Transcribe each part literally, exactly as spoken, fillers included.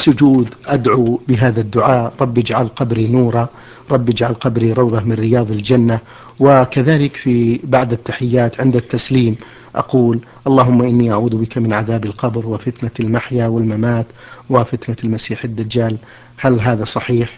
السجود أدعو بهذا الدعاء: رب اجعل قبري نورا، رب اجعل قبري روضة من رياض الجنة. وكذلك في بعد التحيات عند التسليم أقول: اللهم إني أعوذ بك من عذاب القبر وفتنة المحيا والممات وفتنة المسيح الدجال. هل هذا صحيح؟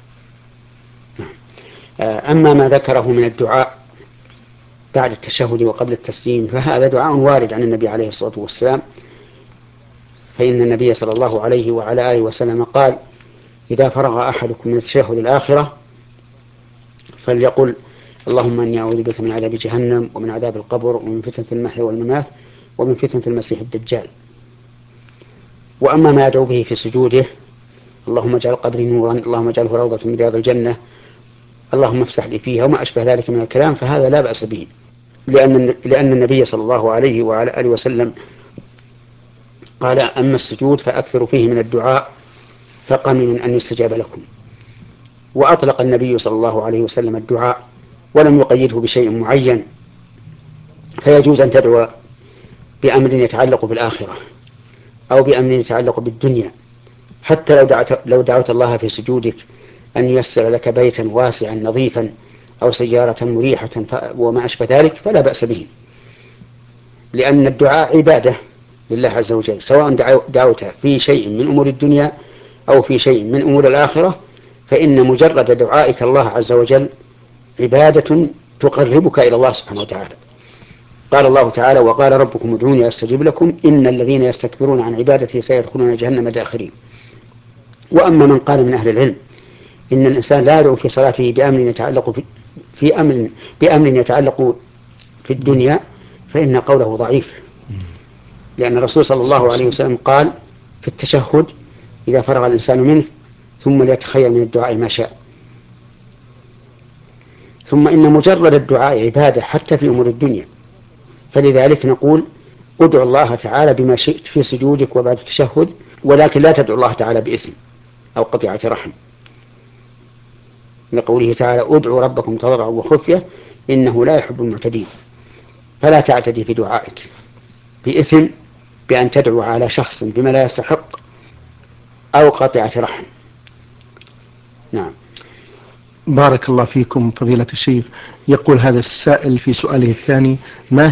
أما ما ذكره من الدعاء بعد التشهد وقبل التسليم فهذا دعاء وارد عن النبي عليه الصلاة والسلام، فإن النبي صلى الله عليه وعلى آله وسلم قال: إذا فرغ أحدكم من التشهد الآخرة فليقل: اللهم إني أعوذ بك من عذاب جهنم ومن عذاب القبر ومن فتنة المحيا والممات ومن فتنة المسيح الدجال. وأما ما يدعو به في سجوده: اللهم اجعل قبري نورا، اللهم اجعله روضة من رياض الجنة، اللهم افسح لي فيها، وما أشبه ذلك من الكلام، فهذا لا بأس به، لأن لأن النبي صلى الله عليه وعلى آله وسلم قال: أما السجود فأكثر فيه من الدعاء فقمن أن يستجاب لكم. وأطلق النبي صلى الله عليه وسلم الدعاء ولم يقيده بشيء معين، فيجوز أن تدعو بأمر يتعلق بالآخرة أو بأمر يتعلق بالدنيا، حتى لو دعوت, لو دعوت الله في سجودك أن ييسر لك بيتا واسعا نظيفا أو سيارة مريحة وما أشبه ذلك فلا بأس به، لأن الدعاء عبادة لله عز وجل، سواء دعوت في شيء من أمور الدنيا أو في شيء من أمور الآخرة، فإن مجرد دعائك الله عز وجل عبادة تقربك إلى الله سبحانه وتعالى. قال الله تعالى: وقال ربكم ادعوني أستجب لكم إن الذين يستكبرون عن عبادتي سيدخلون جهنم داخرين. وأما من قال من أهل العلم إن الإنسان لا يدعو في صلاته بأمر يتعلق في, في أمر بأمر يتعلق في الدنيا فإن قوله ضعيف، لأن الرسول صلى الله عليه وسلم قال في التشهد: إذا فرغ الإنسان منه ثم ليتخير من الدعاء ما شاء. ثم إن مجرد الدعاء عبادة حتى في أمور الدنيا، فلذلك نقول: ادعو الله تعالى بما شئت في سجودك وبعد التشهد، ولكن لا تدعو الله تعالى بإثم أو قطيعة رحم، لقوله تعالى: ادعوا ربكم تضرعا وخفية إنه لا يحب المعتدين. فلا تعتدي في دعائك بإثم بأن تدعو على شخص بما لا يستحق أو قطيعة رحم. نعم. بارك الله فيكم فضيلة الشيخ. يقول هذا السائل في سؤاله الثاني: ما